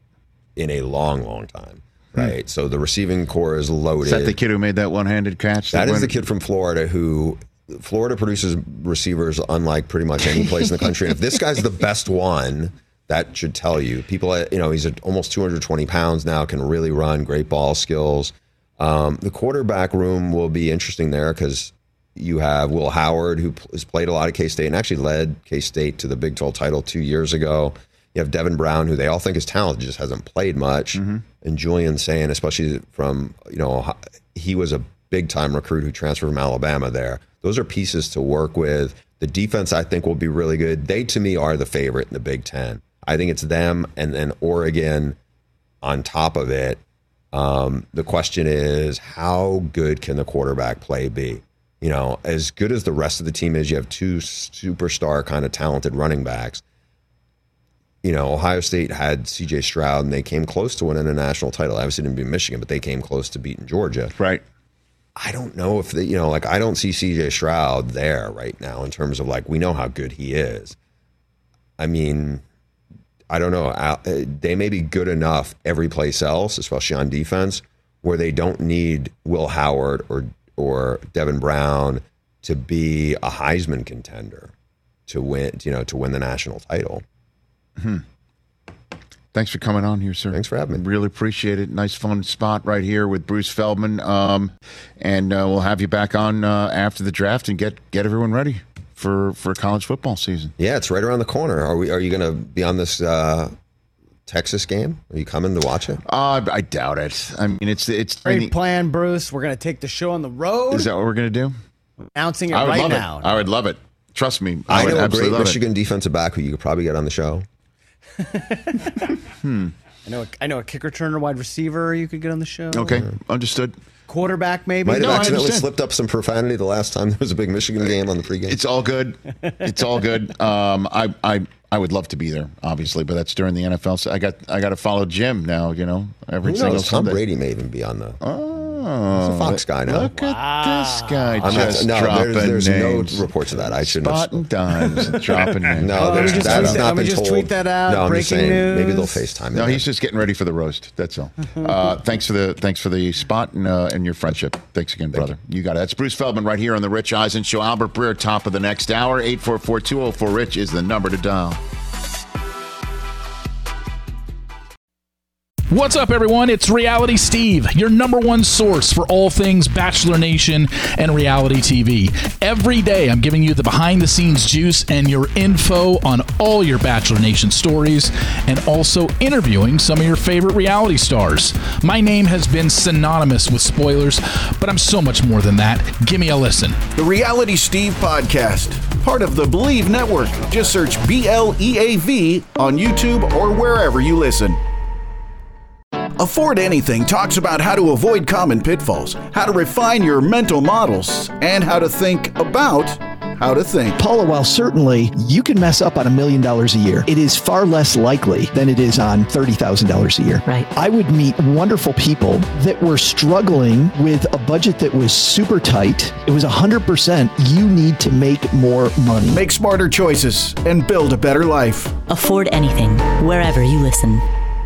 in a long, long time. Right, hmm. So the receiving core is loaded. Is that the kid who made that one-handed catch? That, that is went- the kid from Florida who. Florida produces receivers unlike pretty much any place in the country. And if this guy's the best one, that should tell you. People, you know, he's at almost two hundred twenty pounds now, can really run, great ball skills. Um, the quarterback room will be interesting there because you have Will Howard, who has played a lot at K-State and actually led K-State to the Big twelve title two years ago. You have Devin Brown, who they all think is talented, just hasn't played much. Mm-hmm. And Julian Sayin, especially from, you know, he was a big-time recruit who transferred from Alabama there. Those are pieces to work with. The defense, I think, will be really good. They, to me, are the favorite in the Big Ten. I think it's them and then Oregon on top of it. Um, the question is, how good can the quarterback play be? You know, as good as the rest of the team is, you have two superstar kind of talented running backs. You know, Ohio State had C J Stroud, and they came close to winning a national title. Obviously, didn't beat Michigan, but they came close to beating Georgia. Right. I don't know if they, you know, like I don't see C J Stroud there right now in terms of like we know how good he is. I mean, I don't know. They may be good enough every place else, especially on defense, where they don't need Will Howard or or Devin Brown to be a Heisman contender to win, you know, to win the national title. Hmm. Thanks for coming on here, sir. Thanks for having me. Really appreciate it. Nice, fun spot right here with Bruce Feldman. Um, and uh, we'll have you back on uh, after the draft and get get everyone ready for, for college football season. Yeah, it's right around the corner. Are we? Are you going to be on this uh, Texas game? Are you coming to watch it? Uh, I doubt it. I mean, it's it's great plan, Bruce. We're going to take the show on the road. Is that what we're going to do? Announcing it I would right love now. It. I would love it. Trust me. I, I would know a absolutely great love Michigan it. defensive back who you could probably get on the show. hmm. I know, a, I know a kick returner, wide receiver you could get on the show. Okay, understood. Quarterback, maybe. Might have no, accidentally slipped up some profanity the last time there was a big Michigan game on the pregame. It's all good. It's all good. Um, I, I, I would love to be there, obviously, but that's during the N F L. So I got, I got to follow Jim now. You know, every Who single knows? Tom Sunday. Brady may even be on the. Oh, he's a Fox guy now. Look wow. at this guy I'm just not, no, dropping there's, there's names. no reports of that. I shouldn't Spot have. and dimes, dropping names. No, Oh, there's, let me just that's tweet that- not let me been just told. tweet that out. No, I'm just Breaking saying maybe they'll news. FaceTime. No, him. he's just getting ready for the roast. That's all. Uh, thanks for the thanks for the spot and uh, and your friendship. Thanks again, brother. You. you got it. That's Bruce Feldman right here on the Rich Eisen Show. Albert Breer, top of the next hour. eight four four, two oh four, RICH is the number to dial. What's up, everyone? It's Reality Steve, your number one source for all things Bachelor Nation and reality T V. Every day, I'm giving you the behind-the-scenes juice and your info on all your Bachelor Nation stories, and also interviewing some of your favorite reality stars. My name has been synonymous with spoilers, but I'm so much more than that. Give me a listen. The Reality Steve Podcast, part of the Believe Network. Just search B L E A V on YouTube or wherever you listen. Afford Anything talks about how to avoid common pitfalls, how to refine your mental models, and how to think about how to think. Paula, while certainly you can mess up on a million dollars a year, it is far less likely than it is on thirty thousand dollars a year. Right. I would meet wonderful people that were struggling with a budget that was super tight. It was one hundred percent you need to make more money. Make smarter choices and build a better life. Afford anything, wherever you listen.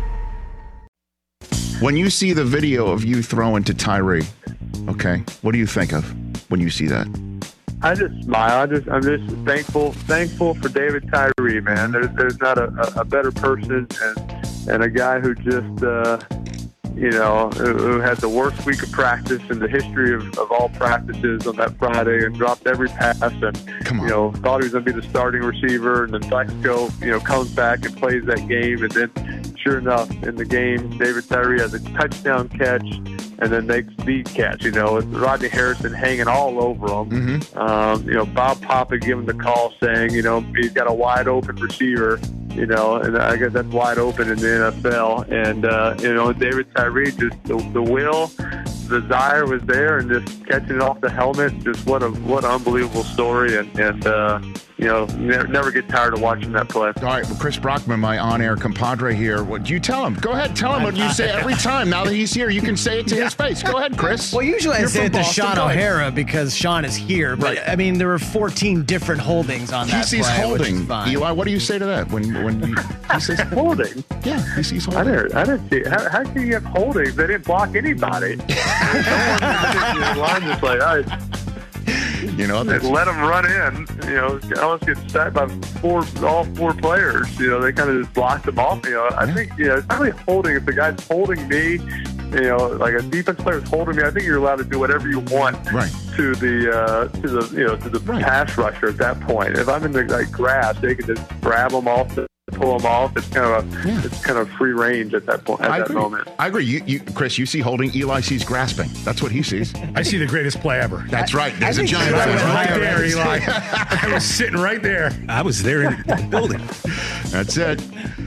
When you see the video of you throwing to Tyree, okay, what do you think of when you see that? I just smile. I just, I'm just thankful, thankful for David Tyree, man. There's, there's not a, a better person and, and a guy who just, uh, you know, who, who had the worst week of practice in the history of, of all practices on that Friday and dropped every pass and, you know, thought he was going to be the starting receiver. And then Plaxico, you know, comes back and plays that game. And then sure enough, in the game, David Tyree has a touchdown catch and then makes the catch, you know, with Rodney Harrison hanging all over him. Mm-hmm. Um, you know, Bob Papa giving the call saying, you know, he's got a wide open receiver, you know, and I guess that's wide open in the N F L. And, uh, you know, David Tyree, just the, the will, the desire was there, and just catching it off the helmet, just what a what an unbelievable story. And, and uh, you know, never, never get tired of watching that play. All right, well, Chris Brockman, my on-air compadre here. What do you tell him? Go ahead, tell him what you say every time. Now that he's here, you can say it to his face. Go ahead, Chris. Well, usually You're I say from it to Boston. Sean Go ahead. O'Hara because Sean is here. But, Right. I mean, there were fourteen different holdings on He that sees play, which is holding. fine. Eli, what do you say to that when when you, he says Holding? Yeah, he sees I holding. didn't, I didn't see. How, how can you have holdings? They didn't block anybody. The line just like, all right. You know, They that's, let them run in. You know, almost get sacked by four, all four players. You know, they kind of just blocked them off. You know, I think, you know, it's not really holding. If the guy's holding me, you know, like a defense player is holding me, I think you're allowed to do whatever you want right. to the, uh, to the, you know, to the Right. pass rusher at that point. If I'm in the like grass, they can just grab them off, the, pull them off. It's kind of a, Yeah. it's kind of free range at that point, at I that agree. moment. I agree. You, you, Chris, you see holding. Eli sees grasping. That's what he sees. I see the greatest play ever. That's right. There's a think giant that's difference. right higher there, rates. Eli. I was sitting right there. I was there in the building. That's it.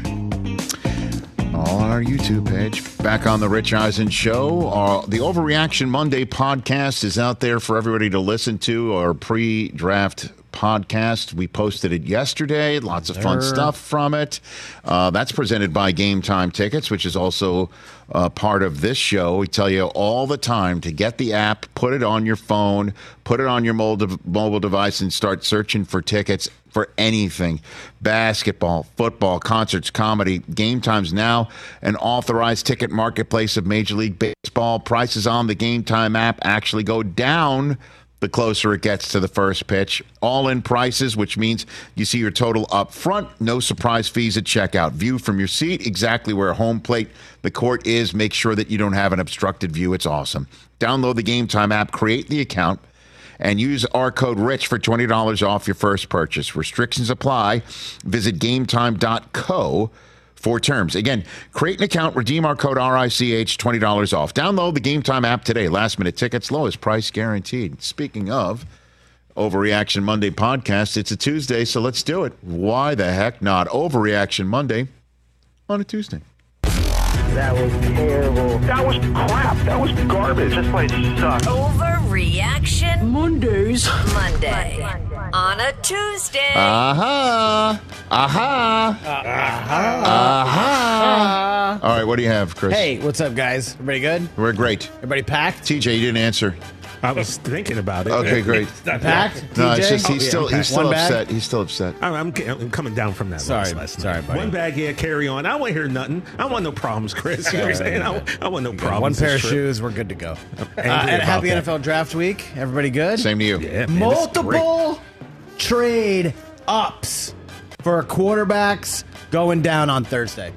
All on our YouTube page. Back on the Rich Eisen Show. Uh, the Overreaction Monday podcast is out there for everybody to listen to, our pre-draft podcast. We posted it yesterday. Lots of fun Sure. stuff from it. Uh, that's presented by Game Time Tickets, which is also uh, part of this show. We tell you all the time to get the app, put it on your phone, put it on your mobile mobile device, and start searching for tickets for anything. Basketball, football, concerts, comedy. Game Time's now an authorized ticket marketplace of Major League Baseball. Prices on the Game Time app actually go down the closer it gets to the first pitch. All-in prices, which means you see your total up front. No surprise fees at checkout. View from your seat, exactly where home plate the court is. Make sure that you don't have an obstructed view. It's awesome. Download the Game Time app, create the account, and use our code RICH for twenty dollars off your first purchase. Restrictions apply. Visit gametime dot co for terms. Again, create an account, redeem our code R I C H, twenty dollars off. Download the Game Time app today. Last minute tickets, lowest price guaranteed. Speaking of Overreaction Monday podcast, it's a Tuesday, so let's do it. Why the heck not? Overreaction Monday on a Tuesday. That was terrible. That was crap. That was garbage. This place sucks. Overreaction Mondays. Monday. On a Tuesday. Aha! Aha! Aha! All right, what do you have, Chris? Hey, what's up, guys? Everybody good? We're great. Everybody packed? T J, you didn't answer. I was thinking about it. Okay, great. Packed? No, it's T J? just he's Oh, yeah, still okay. he's still One bag? upset. He's still upset. I'm, I'm, I'm coming down from that. Sorry, last sorry, night. buddy. One bag, yeah, carry on. I don't want to hear nothing. I don't want no problems, Chris. You know what I'm saying? I, want- I want no problems. One pair this of trip. shoes, we're good to go. Uh, angry and about happy that. N F L draft week. Everybody good? Same to you. Yeah, man, this is great. Multiple trade ups for quarterbacks going down on Thursday.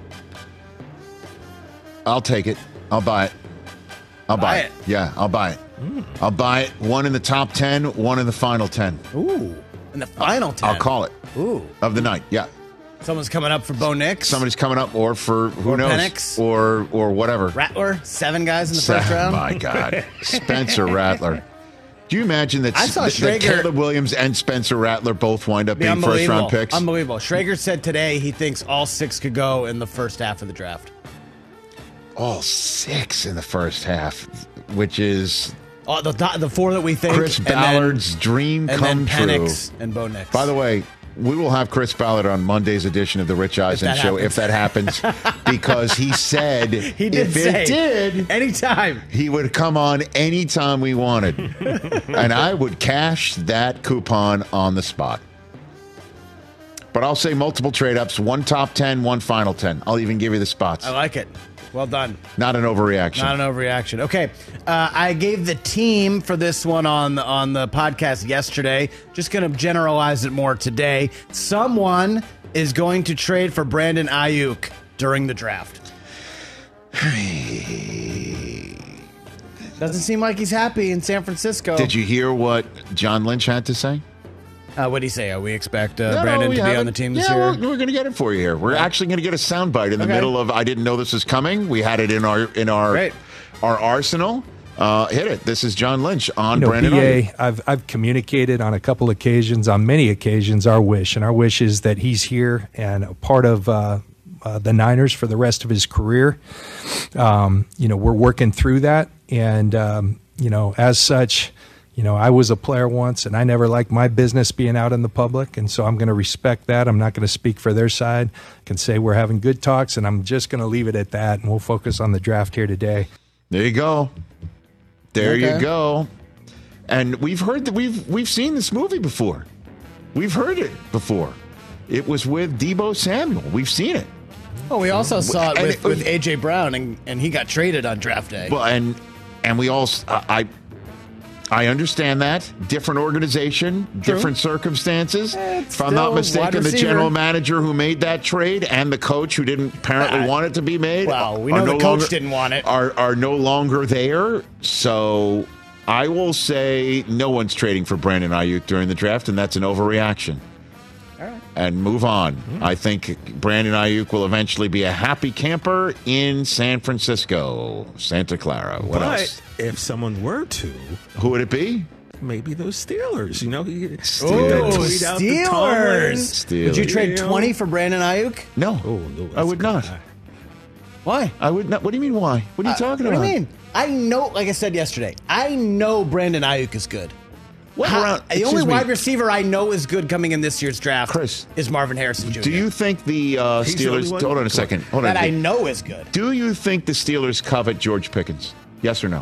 I'll take it. I'll buy it. I'll buy, Buy it. it. Yeah, I'll buy it. I'll buy it. One in the top ten, one in the final ten. Ooh. In the final ten. I'll call it. Ooh. Of the night. Yeah. Someone's coming up for Bo Nix. Somebody's coming up, or for who Or knows, Penix. or or whatever. Rattler. Seven guys in the Sa- first round. My God, Spencer Rattler. Do you imagine that, I saw that, that Schrager- Caleb Williams and Spencer Rattler both wind up Be being first unbelievable. round picks? Unbelievable. Schrager said today he thinks all six could go in the first half of the draft. All six in the first half, which is Oh, the the four that we think. Chris Ballard's then, dream and come then true. Penix and Bo Nix. By the way, we will have Chris Ballard on Monday's edition of the Rich Eisen Show happens. if that happens, because he said he did if say, it did, anytime he would come on anytime we wanted, and I would cash that coupon on the spot. But I'll say multiple trade-ups, one top ten, one final ten. I'll even give you the spots. I like it. Well done. Not an overreaction. Not an overreaction. Okay, uh, I gave the team for this one on the, on the podcast yesterday. Just going to generalize it more today. Someone is going to trade for Brandon Ayuk during the draft. Doesn't seem like he's happy in San Francisco. Did you hear what John Lynch had to say? Uh, what did he say? Uh, we expect uh, No, no, Brandon we to be haven't. on the team this yeah, year. We're, we're going to get it for you here. We're actually going to get a soundbite in the Okay. middle of. I didn't know this was coming. We had it in our in our Great. our arsenal. Uh, hit it. This is John Lynch on You know, Brandon B Ayuk. A, I've I've communicated on a couple occasions, on many occasions, our wish, and our wish is that he's here and a part of uh, uh, the Niners for the rest of his career. Um, you know, we're working through that, and um, you know, as such, you know, I was a player once, and I never liked my business being out in the public, and so I'm going to respect that. I'm not going to speak for their side. I can say we're having good talks, and I'm just going to leave it at that, and we'll focus on the draft here today. There you go. There Okay. you go. And we've heard that we've we've seen this movie before. We've heard it before. It was with Deebo Samuel. We've seen it. Oh, we also saw it And with, it- with A J Brown, and, and he got traded on draft day. Well, and and we all I I understand that different organization, True. different circumstances. if I'm still not wide mistaken, the receiver. general manager who made that trade and the coach who didn't apparently Uh, want it to be made. well, we are know the no coach longer- didn't want it. Are are no longer there. So I will say no one's trading for Brandon Ayuk during the draft, and that's an overreaction. All right. And move on. I think Brandon Ayuk will eventually be a happy camper in San Francisco, Santa Clara. What but else? if someone were to, Who would it be? maybe those Steelers. You know, he Oh, tweet out the Tomlin. Steelers. Would you trade twenty for Brandon Ayuk? No. Oh, no, I would not. Why? I would not. What do you mean, why? What are you Uh, talking what about? do you mean? I know, like I said yesterday, I know Brandon Ayuk is good. What How- round- the excuse only me. wide receiver I know is good coming in this year's draft Chris, is Marvin Harrison Junior Do you think the uh, He's the only Steelers. one? Hold on a second. Hold on. that I know is good? Do you think the Steelers covet George Pickens? Yes or no?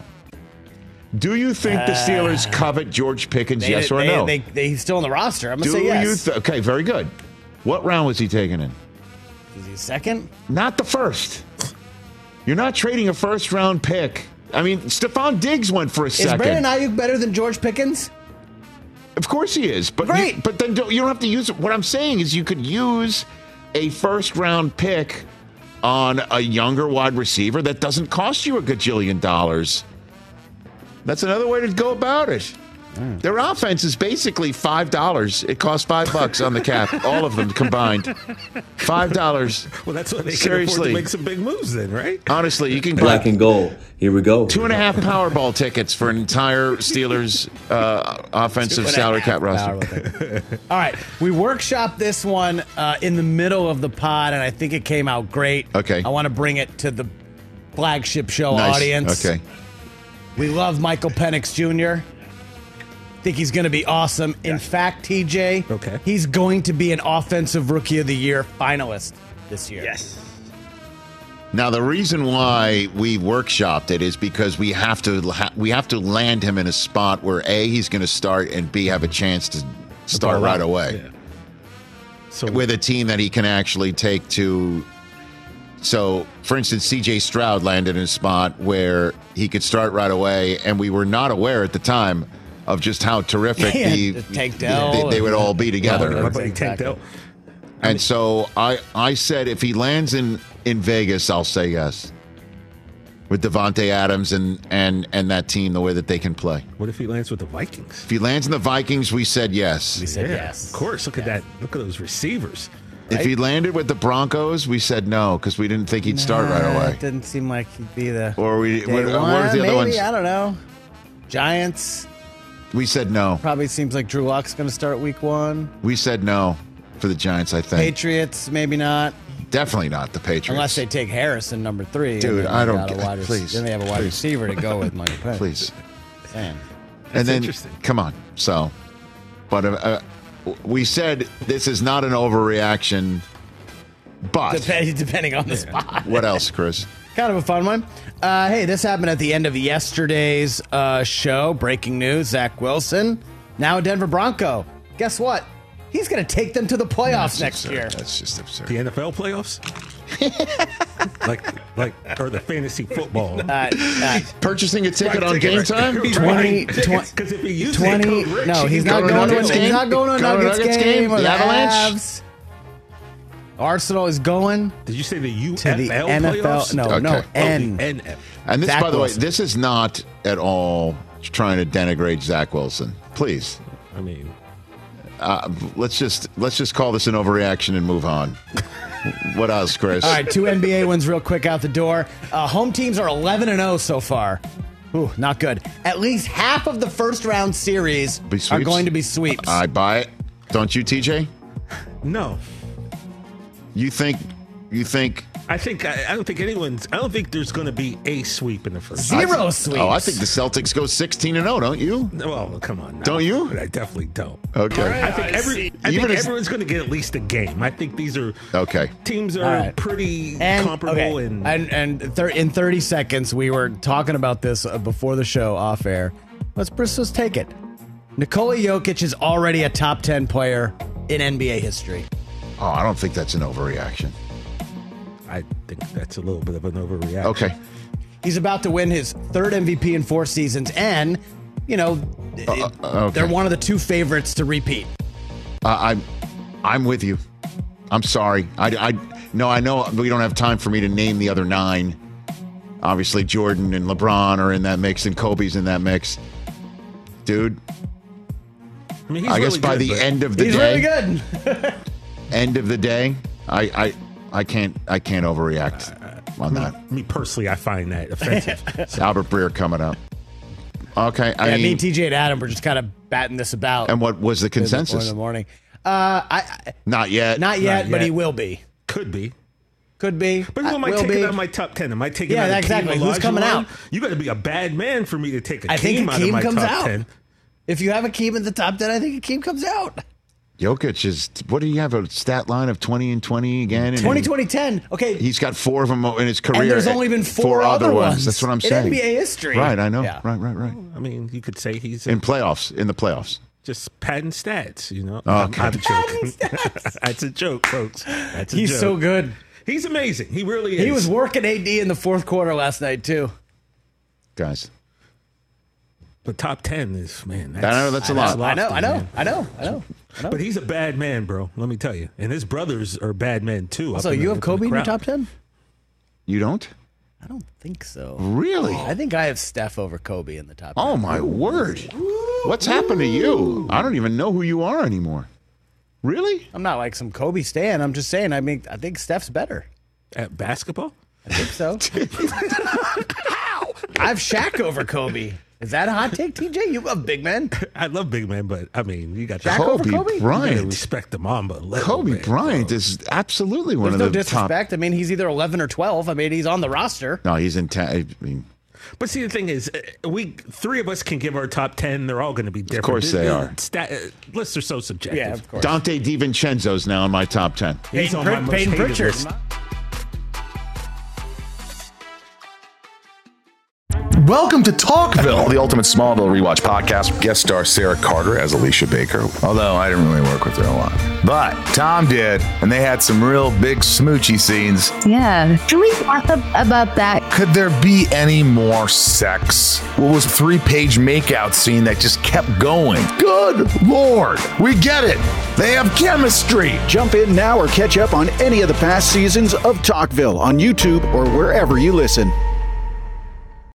Do you think the Steelers covet George Pickens? They- yes or they, no? They, they, he's still in the roster. I'm going Do to say yes. you? Th- okay, very good. What round was he taken in? is he second? Not the first. You're not trading a first round pick. I mean, Stephon Diggs went for a Is second. Brandon Ayuk better than George Pickens? Of course he is, but Great. You, but then don't, you don't have to use it. What I'm saying is you could use a first round pick on a younger wide receiver that doesn't cost you a gajillion dollars. That's another way to go about it. Their offense is basically five dollars. It costs five bucks on the cap, all of them combined. Five dollars. Well, that's why they can afford Seriously. to make some big moves then, right? Honestly, you can Black buy and gold. Here we go. two and a half Powerball tickets for an entire Steelers uh, offensive Two and a salary half cap roster. Powerball All right, we workshopped this one uh, in the middle of the pod, and I think it came out great. Okay. I want to bring it to the flagship show Nice. audience. Okay. We love Michael Penix Junior Think he's going to be awesome. In fact, T J, Okay. he's going to be an Offensive Rookie of the Year finalist this year. Yes. Now the reason why we workshopped it is because we have to ha- we have to land him in a spot where A, he's going to start, and B, have a chance to start right away. Yeah. So with a team that he can actually take to. So, for instance, C J Stroud landed in a spot where he could start right away, and we were not aware at the time of just how terrific Yeah, the, the Tank Dell they, they would all be together. my buddy Tank Exactly. Dell. And so I, I said if he lands in, in Vegas, I'll say yes. With Devontae Adams and, and, and that team, the way that they can play. What if he lands with the Vikings? If he lands in the Vikings, we said yes. We said yeah, yes. of course. Look at that. Look at those receivers. If he landed with the Broncos, we said no because we didn't think he'd start right Nah, away. It didn't seem like he'd be the. Or we, day what, what one, was the other maybe, ones? I don't know. Giants. We said no. Probably seems like Drew Lock's going to start week one. We said no for the Giants, I think. Patriots, maybe not. Definitely not the Patriots. Unless they take Harrison, number three. and Dude, then I they don't got a get- wide rec- please, Then they have a wide please. receiver to go with Michael Penix. Please. saying. And then, come on. So, but uh, uh, we said this is not an overreaction, but. Depending, depending on the spot. What else, Chris? Kind of a fun one. Uh, hey, this happened at the end of yesterday's uh, show. Breaking news, Zach Wilson, now a Denver Bronco. Guess what? He's going to take them to the playoffs That's next absurd. year. That's just absurd. The N F L playoffs? like, like, or the fantasy football. Uh, uh, Purchasing a ticket on game time? twenty, Because if he uses twenty, it, Code Rich, no, he he's can not go going to. Nuggets He's game. not going to a Go to Nuggets, Nuggets game, game, or the the Avalanche. Avs. Arsenal is going Did you say the U F to L the N F L. playoffs? No, Okay. no, Oh, the N. N F L. And this, Zach by the Wilson. way, this is not at all trying to denigrate Zach Wilson. Please. I mean, Uh, let's just let's just call this an overreaction and move on. What else, Chris? All right, two N B A wins real quick out the door. Uh, home teams are eleven and oh so far. Ooh, not good. At least half of the first round series Be are sweeps? going to be sweeps. I buy it. Don't you, T J? no. You think? You think? I think I, I don't think anyone's. I don't think there's going to be a sweep in the first. Zero I, sweeps. Oh, I think the Celtics go sixteen and zero. Don't you? Well, come on. Now. Don't you? I definitely don't. Okay. I think every. I Even think as- everyone's going to get at least a game. I think these are Okay. teams are All right. pretty and, comparable. okay, And, and and thir- in thirty seconds, we were talking about this uh, before the show off air. Let's let's just take it. Nikola Jokic is already a top ten player in N B A history. Oh, I don't think that's an overreaction. I think that's a little bit of an overreaction. Okay. He's about to win his third M V P in four seasons, and you know Uh, uh, okay. they're one of the two favorites to repeat. Uh, I'm, I'm with you. I'm sorry. I, I, no, I know we don't have time for me to name the other nine. Obviously, Jordan and LeBron are in that mix, and Kobe's in that mix. Dude, I, mean, he's I guess really by good, the but- end of the He's day, really good. end of the day, I, I, I can't, I can't overreact on that. Me personally, I find that offensive. Albert Breer coming up. Okay, I yeah, mean, me, T J, and Adam were just kind of batting this about. and what was the in consensus? the morning. Uh, I, I Not yet. not yet, Not but yet. he will be. Could be. Could be. But who am I will taking be. out of my top ten? Am I taking Yeah, out exactly. Akeem Who's coming Olajuwon? out? You got to be a bad man for me to take a I think out of Akeem my comes top out. ten. If you have Akeem in the top ten, I think Akeem comes out. Jokic is. What do you have a stat line of twenty and twenty again? And twenty, twenty, ten. Okay. He's got four of them in his career. And there's only been four, other other ones. ones. That's what I'm in saying. N B A history. Right, I know. Yeah. Right, right, right. I mean, you could say he's In playoffs, in the playoffs. just padding stats, you know? Okay. I'm, I'm joking. That's a joke, folks. That's a He's joke. so good. He's amazing. He really is. He was working A D in the fourth quarter last night, too. Guys. But top ten is, man. That's, I know, that's a lot. I know, lofty, I know, man. I know, I know. I know. But he's a bad man, bro. Let me tell you. And his brothers are bad men, too. up So in you the- have Kobe the in your crowd. top ten? You don't? I don't think so. Really? I think I have Steph over Kobe in the top ten. Oh, my word. What's happened to you? I don't even know who you are anymore. Really? I'm not like some Kobe stan. I'm just saying, I mean, I think Steph's better. At basketball? I think so. How? I have Shaq over Kobe. Is that a hot take, T J? You love big men. I love big men, but I mean, you got Shaq to over Kobe Kobe? You gotta Bryant. respect the Mamba. a little Kobe bit, Bryant bro. is absolutely one There's of no the top. disrespect. I mean, he's either eleven or twelve. I mean, he's on the roster. No, he's in. Ta- I mean, But see, the thing is, uh, we three of us can give our top ten. They're all going to be different. course they The- are. the Stat, uh, lists are so subjective. Yeah, of course. Dante DiVincenzo's now in my top ten. He's Peyton, on Pr- my most Peyton hated Pritchard. list. Welcome to Talkville, the ultimate Smallville rewatch podcast. Guest star Sarah Carter as Alicia Baker, although I didn't really work with her a lot. But Tom did, and they had some real big smoochy scenes. Yeah. Can we talk about that? Could there be any more sex? What was a three-page makeout scene that just kept going? Good Lord, we get it. They have chemistry. Jump in now or catch up on any of the past seasons of Talkville on YouTube or wherever you listen.